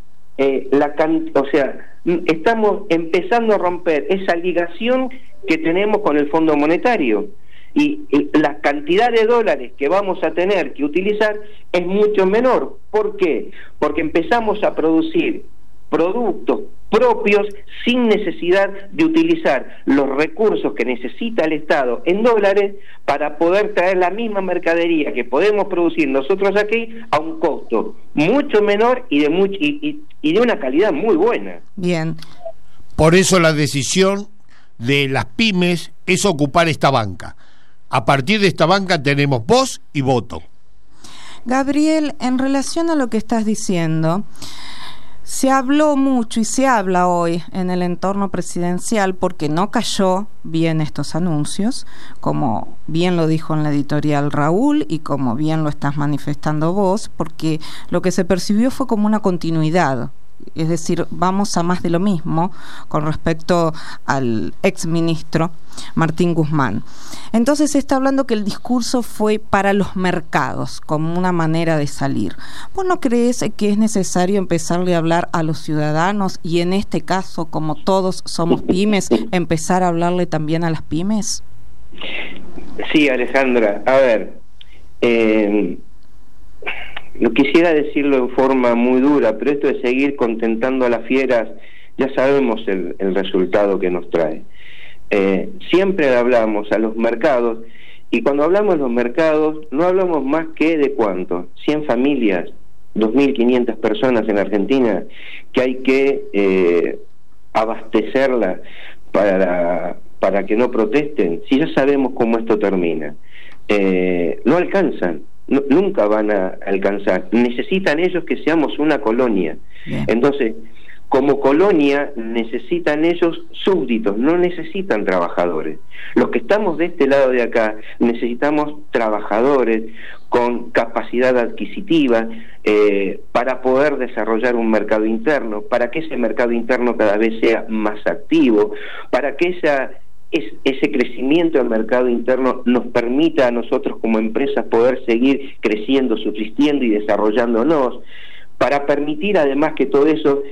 estamos empezando a romper esa ligación que tenemos con el Fondo Monetario, y la cantidad de dólares que vamos a tener que utilizar es mucho menor. ¿Por qué? Porque empezamos a producir productos propios sin necesidad de utilizar los recursos que necesita el Estado en dólares para poder traer la misma mercadería que podemos producir nosotros aquí a un costo mucho menor y de una calidad muy buena. Bien. Por eso la decisión de las pymes es ocupar esta banca. A partir de esta banca tenemos voz y voto. Gabriel, en relación a lo que estás diciendo, se habló mucho y se habla hoy en el entorno presidencial porque no cayó bien estos anuncios, como bien lo dijo en la editorial Raúl y como bien lo estás manifestando vos, porque lo que se percibió fue como una continuidad. Es decir, vamos a más de lo mismo con respecto al exministro Martín Guzmán. Entonces se está hablando que el discurso fue para los mercados, como una manera de salir. ¿Vos no crees que es necesario empezarle a hablar a los ciudadanos y en este caso, como todos somos pymes, empezar a hablarle también a las pymes? Sí, Alejandra, a ver, no quisiera decirlo en forma muy dura, pero esto de seguir contentando a las fieras, ya sabemos el resultado que nos trae. Siempre hablamos a los mercados, y cuando hablamos de los mercados, no hablamos más que de ¿cuánto? 100 familias, 2.500 personas en Argentina, que hay que abastecerlas para que no protesten. Si ya sabemos cómo esto termina, no alcanzan. Nunca van a alcanzar. Necesitan ellos que seamos una colonia. Bien. Entonces, como colonia necesitan ellos súbditos, no necesitan trabajadores. Los que estamos de este lado de acá necesitamos trabajadores con capacidad adquisitiva para poder desarrollar un mercado interno, para que ese mercado interno cada vez sea más activo, para que ese crecimiento del mercado interno nos permita a nosotros como empresas poder seguir creciendo, subsistiendo y desarrollándonos, para permitir además que todo eso,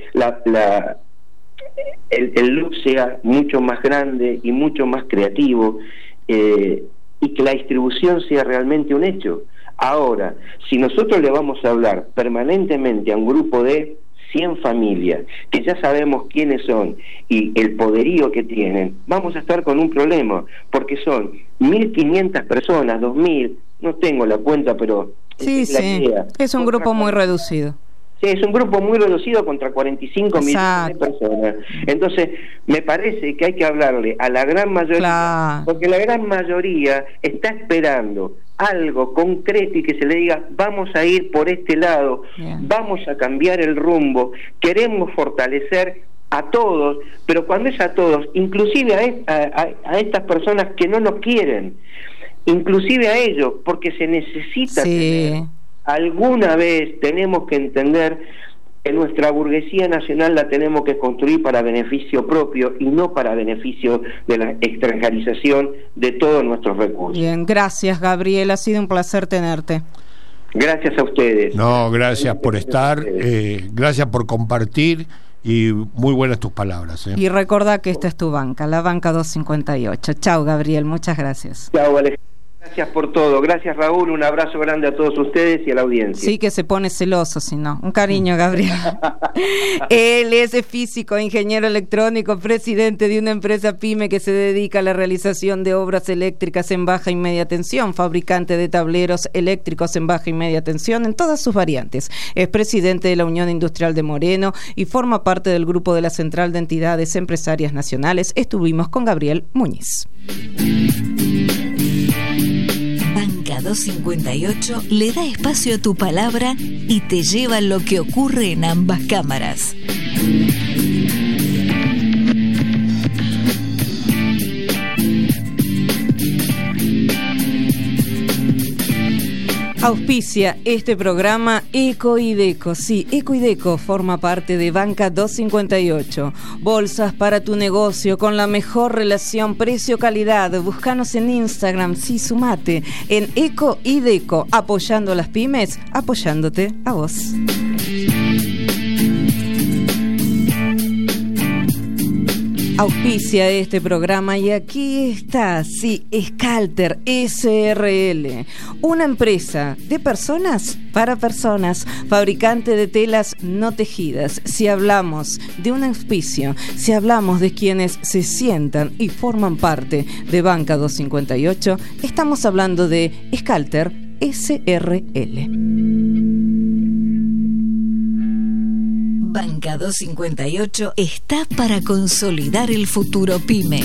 el look sea mucho más grande y mucho más creativo, y que la distribución sea realmente un hecho. Ahora, si nosotros le vamos a hablar permanentemente a un grupo de 100 familias, que ya sabemos quiénes son y el poderío que tienen, vamos a estar con un problema, porque son 1.500 personas, 2.000, no tengo la cuenta, pero sí, es un grupo muy reducido. Sí, es un grupo muy reducido contra 45 millones de personas. Entonces, me parece que hay que hablarle a la gran mayoría, porque la gran mayoría está esperando algo concreto y que se le diga, vamos a ir por este lado, vamos a cambiar el rumbo, queremos fortalecer a todos, pero cuando es a todos, inclusive a estas personas que no nos quieren, inclusive a ellos, porque se necesita tener. Alguna vez tenemos que entender que nuestra burguesía nacional la tenemos que construir para beneficio propio y no para beneficio de la extranjerización de todos nuestros recursos. Bien, gracias Gabriel, ha sido un placer tenerte. Gracias a ustedes. No, gracias por estar, gracias por compartir y muy buenas tus palabras. Y recordá que esta es tu banca, la banca 258. Chao Gabriel, muchas gracias. Chao Alejandro. Gracias por todo, gracias Raúl, un abrazo grande a todos ustedes y a la audiencia. Sí, que se pone celoso, si no. Un cariño, Gabriel. Él es físico, ingeniero electrónico, presidente de una empresa pyme que se dedica a la realización de obras eléctricas en baja y media tensión, fabricante de tableros eléctricos en baja y media tensión en todas sus variantes. Es presidente de la Unión Industrial de Moreno y forma parte del grupo de la Central de Entidades Empresarias Nacionales. Estuvimos con Gabriel Muñiz. Banca 258 le da espacio a tu palabra y te lleva lo que ocurre en ambas cámaras. Auspicia este programa Ecoideco. Sí, Ecoideco forma parte de Banca 258. Bolsas para tu negocio con la mejor relación precio-calidad. Búscanos en Instagram, sí, sumate en Ecoideco, apoyando a las pymes, apoyándote a vos. Auspicia este programa y aquí está, sí, Scalter SRL, una empresa de personas para personas, fabricante de telas no tejidas. Si hablamos de un auspicio, si hablamos de quienes se sientan y forman parte de Banca 258, estamos hablando de Scalter SRL. Banca 258 está para consolidar el futuro PYME.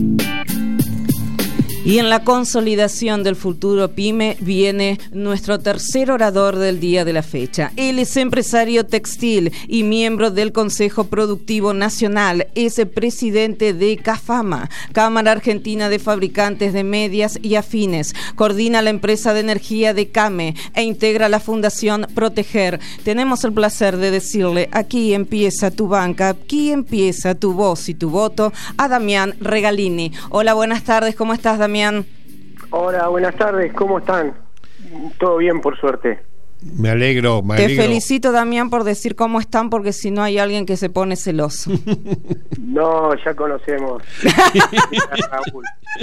Y en la consolidación del futuro PYME viene nuestro tercer orador del día de la fecha. Él es empresario textil y miembro del Consejo Productivo Nacional. Es presidente de CAFAMA, Cámara Argentina de Fabricantes de Medias y Afines. Coordina la empresa de energía de CAME e integra la Fundación Proteger. Tenemos el placer de decirle, aquí empieza tu banca, aquí empieza tu voz y tu voto, a Damián Regalini. Hola, buenas tardes, ¿cómo estás, Damián? Hola, buenas tardes, ¿cómo están? Todo bien, por suerte. Me alegro. Te felicito, Damián, por decir cómo están, porque si no hay alguien que se pone celoso. No, ya conocemos. Raúl.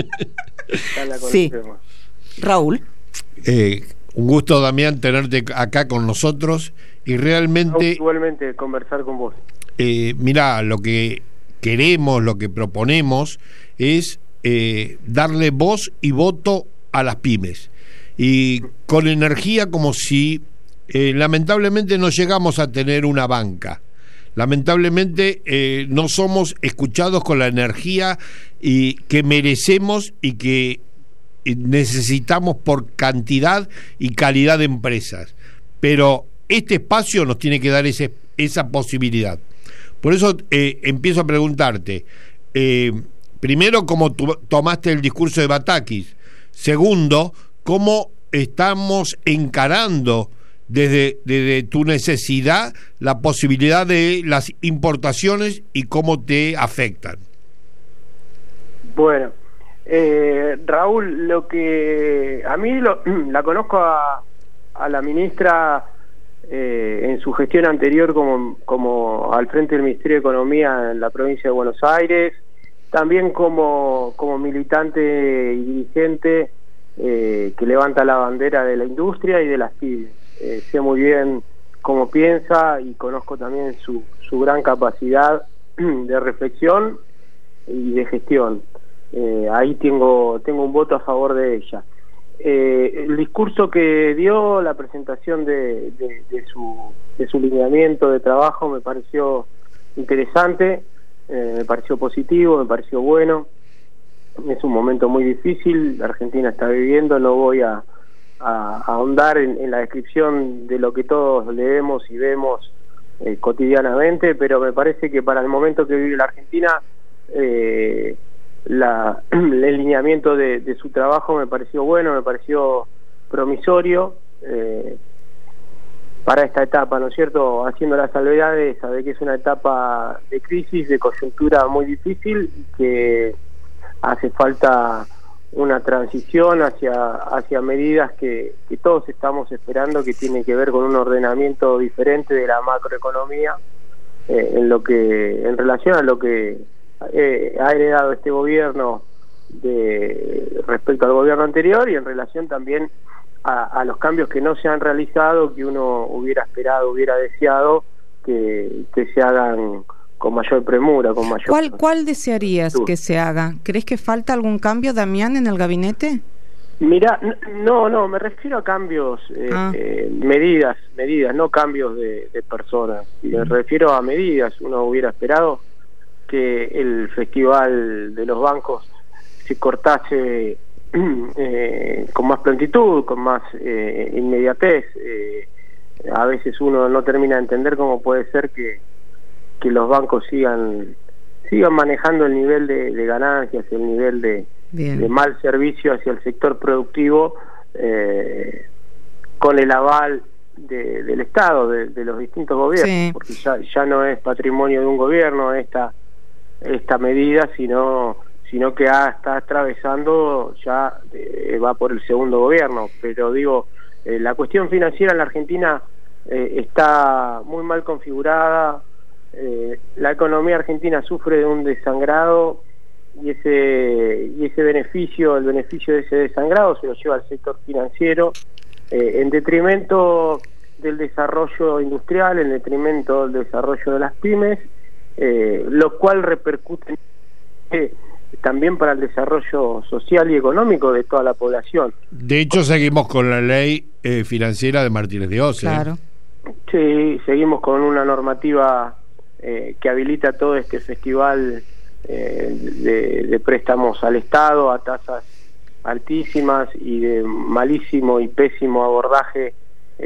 Ya la conocemos. Sí. Raúl. Un gusto, Damián, tenerte acá con nosotros y realmente... Igualmente, conversar con vos. Mirá, lo que queremos, lo que proponemos es darle voz y voto a las pymes y con energía, como si lamentablemente no llegamos a tener una banca, lamentablemente no somos escuchados con la energía y que merecemos y que necesitamos por cantidad y calidad de empresas, pero este espacio nos tiene que dar esa posibilidad. Por eso empiezo a preguntarte, primero, ¿cómo tomaste el discurso de Batakis? Segundo, ¿cómo estamos encarando desde tu necesidad la posibilidad de las importaciones y cómo te afectan? Bueno, Raúl, lo que a mí la conozco a la ministra en su gestión anterior como al frente del Ministerio de Economía en la provincia de Buenos Aires, también como militante y dirigente que levanta la bandera de la industria y de las pymes. Sé muy bien cómo piensa y conozco también su gran capacidad de reflexión y de gestión. Ahí tengo un voto a favor de ella. El discurso que dio, la presentación de su lineamiento de trabajo me pareció interesante. Me pareció positivo, me pareció bueno. Es un momento muy difícil, la Argentina está viviendo, no voy a ahondar en la descripción de lo que todos leemos y vemos cotidianamente, pero me parece que para el momento que vive la Argentina, el lineamiento de su trabajo me pareció bueno, me pareció promisorio para esta etapa, ¿no es cierto? Haciendo las salvedades de que es una etapa de crisis, de coyuntura muy difícil, que hace falta una transición hacia medidas que todos estamos esperando, que tienen que ver con un ordenamiento diferente de la macroeconomía, en relación a lo que ha heredado este gobierno respecto al gobierno anterior, y en relación también a los cambios que no se han realizado, que uno hubiera esperado, hubiera deseado que se hagan con mayor premura, con mayor... ¿Cuál desearías que se haga? ¿Crees que falta algún cambio, Damián, en el gabinete? Mira, no, me refiero a cambios, medidas, no cambios de personas. Me refiero a medidas. Uno hubiera esperado que el festival de los bancos se cortase con más prontitud, con más inmediatez. A veces uno no termina de entender cómo puede ser que los bancos sigan manejando el nivel de ganancias, el nivel de mal servicio hacia el sector productivo, con el aval del Estado, de los distintos gobiernos, sí. Porque ya no es patrimonio de un gobierno esta medida, sino que está atravesando, ya va por el segundo gobierno. Pero digo, la cuestión financiera en la Argentina está muy mal configurada, la economía argentina sufre de un desangrado y ese beneficio, el beneficio de ese desangrado se lo lleva al sector financiero en detrimento del desarrollo industrial, en detrimento del desarrollo de las pymes, lo cual repercute también para el desarrollo social y económico de toda la población. De hecho, seguimos con la ley financiera de Martínez de Oce. Claro. Sí, seguimos con una normativa que habilita todo este festival de préstamos al Estado a tasas altísimas y de malísimo y pésimo abordaje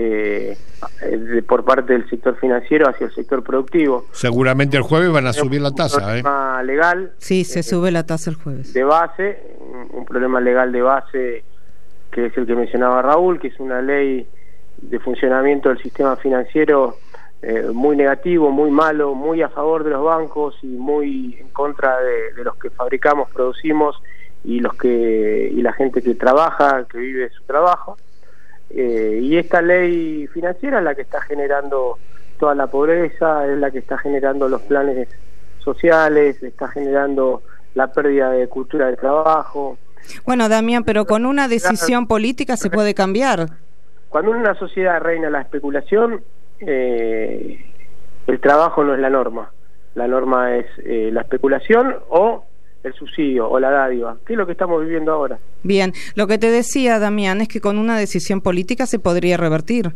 por parte del sector financiero hacia el sector productivo. Seguramente el jueves van a subir la tasa. Un problema legal. Sí, se sube la tasa el jueves. De base, un problema legal de base que es el que mencionaba Raúl, que es una ley de funcionamiento del sistema financiero muy negativo, muy malo, muy a favor de los bancos y muy en contra de los que fabricamos, producimos y la gente que trabaja, que vive de su trabajo. Y esta ley financiera es la que está generando toda la pobreza, es la que está generando los planes sociales, está generando la pérdida de cultura de trabajo. Bueno, Damián, pero con una decisión política se puede cambiar. Cuando en una sociedad reina la especulación, el trabajo no es la norma. La norma es la especulación o el subsidio o la dádiva, que es lo que estamos viviendo ahora. Bien, lo que te decía, Damián, es que con una decisión política se podría revertir.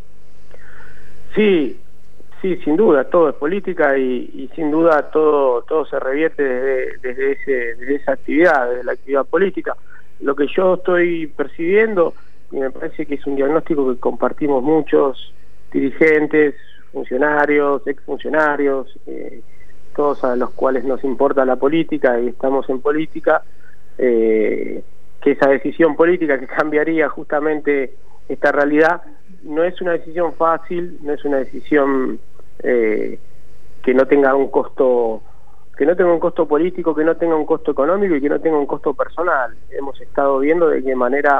Sí, sin duda, todo es política y sin duda todo se revierte desde esa actividad, desde la actividad política. Lo que yo estoy percibiendo, y me parece que es un diagnóstico que compartimos muchos dirigentes, funcionarios, exfuncionarios, todos a los cuales nos importa la política y estamos en política, que esa decisión política que cambiaría justamente esta realidad no es una decisión fácil, no es una decisión que no tenga un costo, político, que no tenga un costo económico y que no tenga un costo personal. Hemos estado viendo de qué manera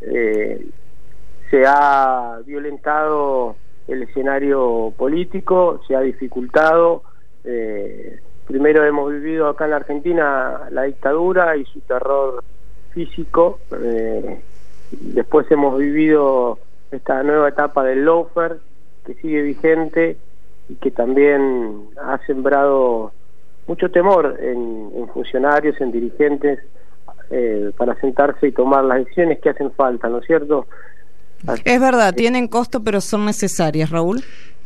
se ha violentado el escenario político, se ha dificultado. Primero hemos vivido acá en la Argentina la dictadura y su terror físico, después hemos vivido esta nueva etapa del lawfare que sigue vigente y que también ha sembrado mucho temor en funcionarios, en dirigentes, para sentarse y tomar las decisiones que hacen falta, ¿no es cierto? Es verdad, tienen costo, pero son necesarias, Raúl.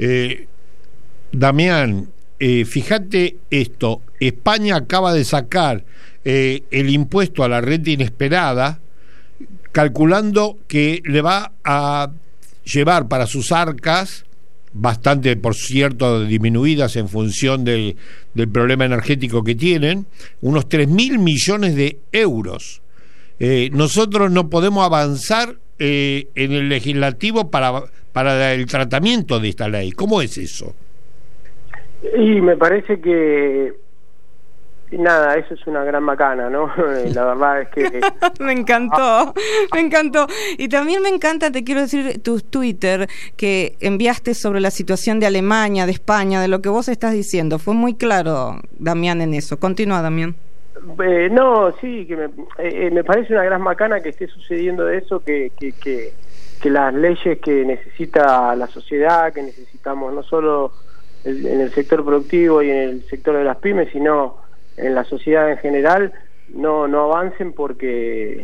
Damián, fíjate esto, España acaba de sacar el impuesto a la renta inesperada, calculando que le va a llevar para sus arcas, bastante por cierto disminuidas en función del problema energético que tienen, unos 3.000 millones de euros. Nosotros no podemos avanzar en el legislativo para el tratamiento de esta ley. ¿Cómo es eso? Y me parece que nada, eso es una gran macana, ¿no? La verdad es que me encantó. Y también me encanta, te quiero decir, tu Twitter que enviaste sobre la situación de Alemania, de España, de lo que vos estás diciendo. Fue muy claro, Damián, en eso. Continúa, Damián. No, sí, que me parece una gran macana que esté sucediendo eso, que las leyes que necesita la sociedad, que necesitamos no solo en el sector productivo y en el sector de las pymes, sino en la sociedad en general, no avancen porque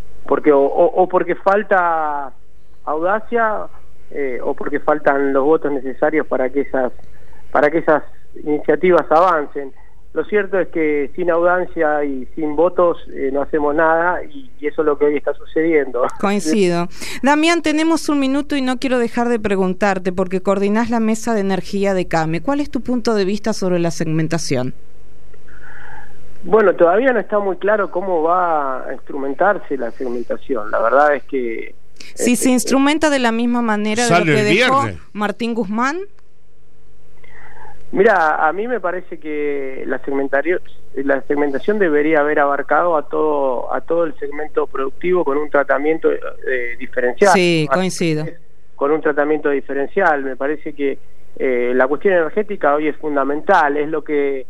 falta audacia o porque faltan los votos necesarios para que esas iniciativas avancen. Lo cierto es que sin audacia y sin votos no hacemos nada y eso es lo que hoy está sucediendo. Coincido. Damián, tenemos un minuto y no quiero dejar de preguntarte porque coordinás la mesa de energía de CAME. ¿Cuál es tu punto de vista sobre la segmentación? Bueno, todavía no está muy claro cómo va a instrumentarse la segmentación. La verdad es que si se instrumenta de la misma manera de lo que dejó Martín Guzmán. Mira, a mí me parece que la segmentación debería haber abarcado a todo el segmento productivo con un tratamiento diferencial. Sí, coincido. Con un tratamiento diferencial. Me parece que la cuestión energética hoy es fundamental, es lo que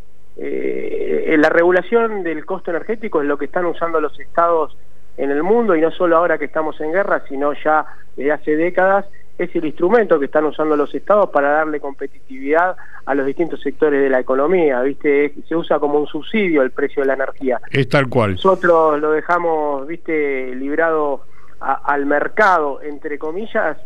la regulación del costo energético es lo que están usando los estados en el mundo, y no solo ahora que estamos en guerra, sino ya desde hace décadas. Es el instrumento que están usando los estados para darle competitividad a los distintos sectores de la economía, ¿viste? Se usa como un subsidio el precio de la energía. Es tal cual. Nosotros lo dejamos, ¿viste?, librado al mercado, entre comillas.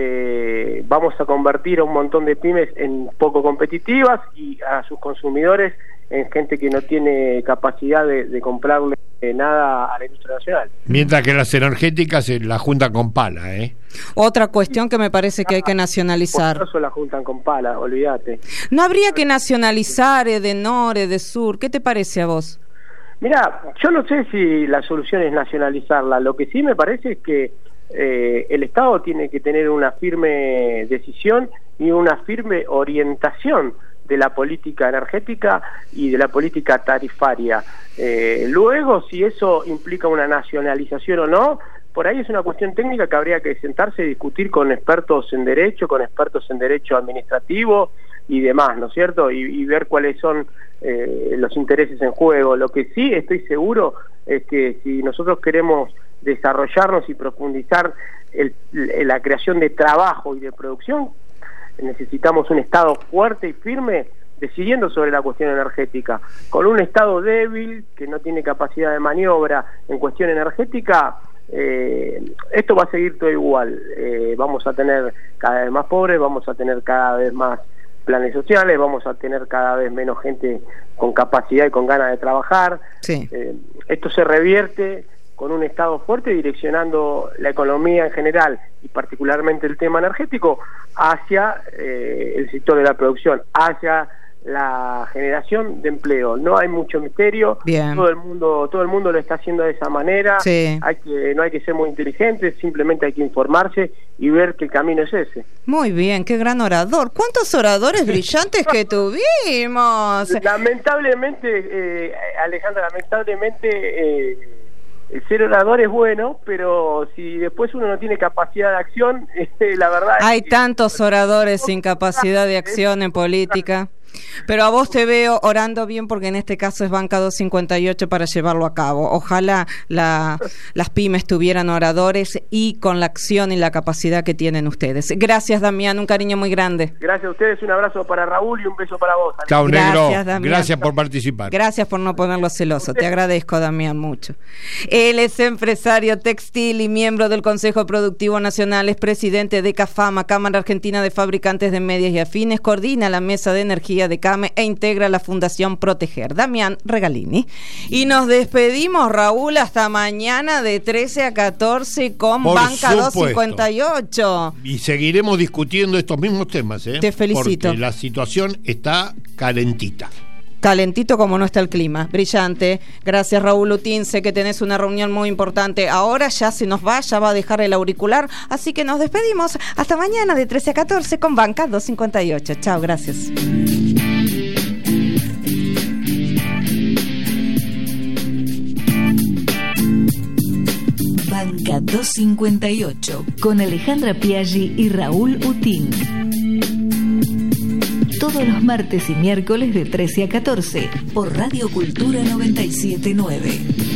Vamos a convertir a un montón de pymes en poco competitivas y a sus consumidores en gente que no tiene capacidad de comprarle nada a la industria nacional. Mientras que las energéticas se la juntan con pala, Otra cuestión que me parece que hay que nacionalizar. Por eso la juntan con pala, olvídate. ¿No habría que nacionalizar Edenor, Edesur? ¿Qué te parece a vos? Mirá, yo no sé si la solución es nacionalizarla. Lo que sí me parece es que el Estado tiene que tener una firme decisión y una firme orientación de la política energética y de la política tarifaria. Luego, si eso implica una nacionalización o no, por ahí es una cuestión técnica que habría que sentarse y discutir con expertos en derecho administrativo y demás, ¿no es cierto? Y ver cuáles son los intereses en juego. Lo que sí estoy seguro es que si nosotros queremos desarrollarnos y profundizar la creación de trabajo y de producción, necesitamos un Estado fuerte y firme decidiendo sobre la cuestión energética. Con un Estado débil que no tiene capacidad de maniobra en cuestión energética, esto va a seguir todo igual. Vamos a tener cada vez más pobres, vamos a tener cada vez más planes sociales, vamos a tener cada vez menos gente con capacidad y con ganas de trabajar. Sí. Esto se revierte con un Estado fuerte direccionando la economía en general y particularmente el tema energético hacia el sector de la producción, hacia la generación de empleo. No hay mucho misterio. Bien. Todo el mundo lo está haciendo de esa manera. Sí. No hay que ser muy inteligentes, simplemente hay que informarse y ver que el camino es ese. Muy bien, qué gran orador. ¿Cuántos oradores brillantes que tuvimos? Lamentablemente, Alejandra, el ser orador es bueno, pero si después uno no tiene capacidad de acción, la verdad hay tantos oradores sin capacidad de acción en política. Pero a vos te veo orando bien, porque en este caso es Banca 258 para llevarlo a cabo. Ojalá las pymes tuvieran oradores y con la acción y la capacidad que tienen ustedes. Gracias, Damián, un cariño muy grande. Gracias a ustedes, un abrazo para Raúl y un beso para vos. Chao, negro. Damián. Gracias por participar. Gracias por no ponerlo celoso. Te agradezco, Damián, mucho. Él es empresario textil y miembro del Consejo Productivo Nacional, es presidente de CAFAMA, Cámara Argentina de Fabricantes de Medias y Afines, coordina la mesa de energía de CAME e integra la Fundación Proteger. Damián Regalini. Y nos despedimos, Raúl, hasta mañana de 13 a 14 con Por Banca supuesto. 258. Y seguiremos discutiendo estos mismos temas, Te felicito. Porque la situación está calentita. Calentito como no está el clima. Brillante. Gracias, Raúl Utín. Sé que tenés una reunión muy importante. Ahora ya se nos va, ya va a dejar el auricular. Así que nos despedimos. Hasta mañana de 13 a 14 con Banca 258. Chao, gracias. Banca 258 con Alejandra Piaggi y Raúl Utín. Todos los martes y miércoles de 13 a 14 por Radio Cultura 979.